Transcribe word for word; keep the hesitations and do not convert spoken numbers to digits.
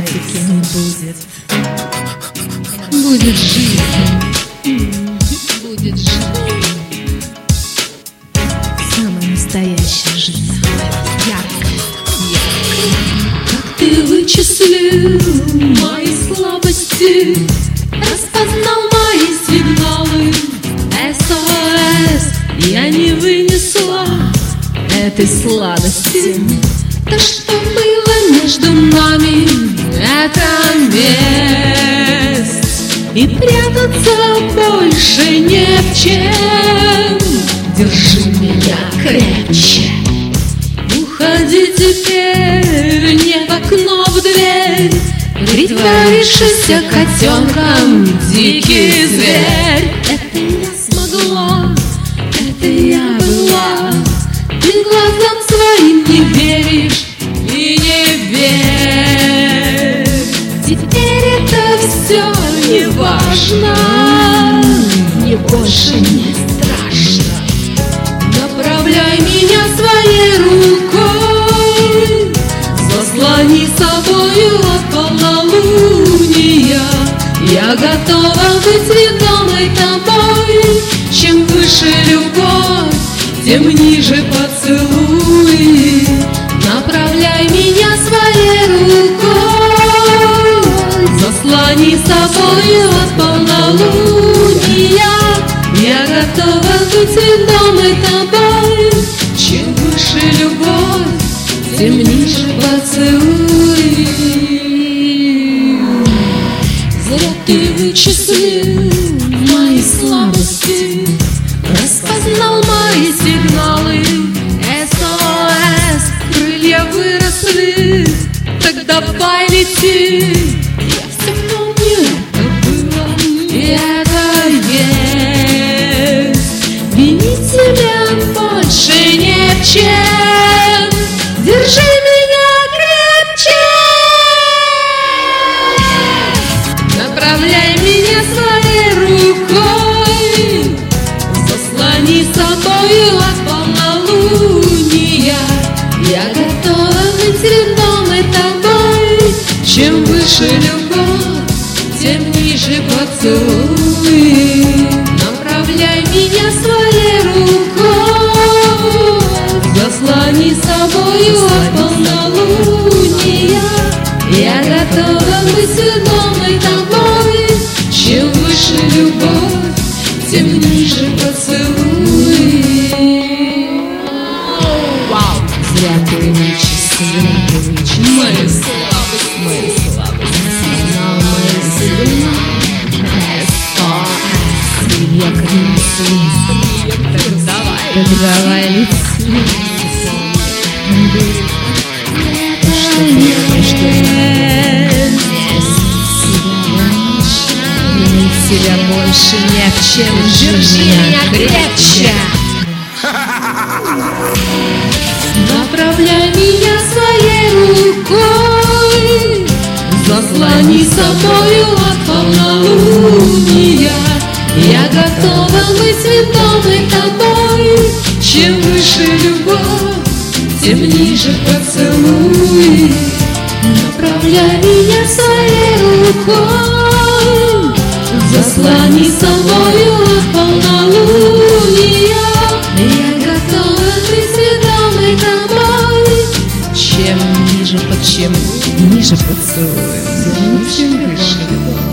таким будет. Будет жизнь, будет жизнь, самая настоящая жизнь, яркая, яркая. Как ты вычислил мои слабости, распознал мои сигналы. эс о эс я не вынесла этой сладости. То, что было между нами, это месть, и прятаться больше не в чем. Держи меня крепче, уходи теперь не в окно, в дверь. Притворившийся котенком дикий зверь. Это я смогла, это я была. Ты глазам своим не веришь и не верь. Теперь это все не важно, мне больше не страшно. Направляй меня своей рукой, заслони собою от полнолуния. Я готова быть ведомой тобой. Чем выше любовь, тем ниже поцелуй. Направляй меня своей рукой, заслони собою от полнолуния. Я готова быть ведомой тобой. Чем выше любовь, тем ниже поцелуй. Зря ты вычислил мои слабости, распознал мои сигналы. эс о эс, крылья выросли, так давай лети. Я все помню, это было, и это есть. Винить тебя больше не в чем. Держи меня крепче, направляй меня своей рукой, заслони собою от полнолуния. Я готова быть ведомой тобой. Чем выше любовь, тем ниже поцелуй. Направляй меня своей рукой, заслони собою от полнолуния. Я готова быть ведомой тобой. Чем выше любовь, тем ниже поцелуй. Вау! Зря ты вычислил мои слабости, мои слабости, но мои сильны. эс о эс, я кричу, так давай, так давай лети. Что первое, что винить тебя больше не в чем. Держи меня крепче, направляй меня своей рукой, заслони собою от полнолуния. Я готова быть ведомой тобой. Чем выше любовь, тем ниже поцелуй. Направляй меня своей рукой, заслони собою от полнолуния. Я готова быть ведомой тобой. Чем ниже, под чем ниже поцелуй, чем выше любовь.